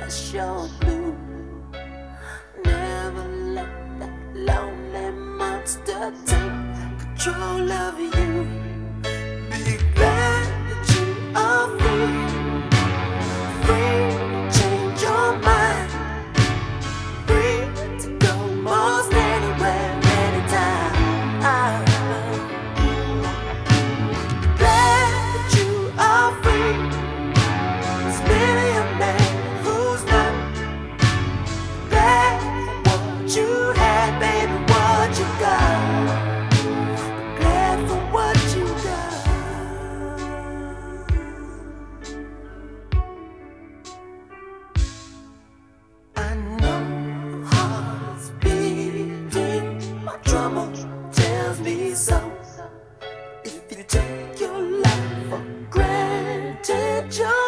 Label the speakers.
Speaker 1: wash your blue. Never let that lonely monster take control of you. Be glad that you are free, free to change your mind, free to go most anywhere, anytime. Glad that you are free. There's many a man who's not glad for what you had, baby, what you got. Glad for what you got. I know heart's beating, my drummer tells me so. If you take your life for granted,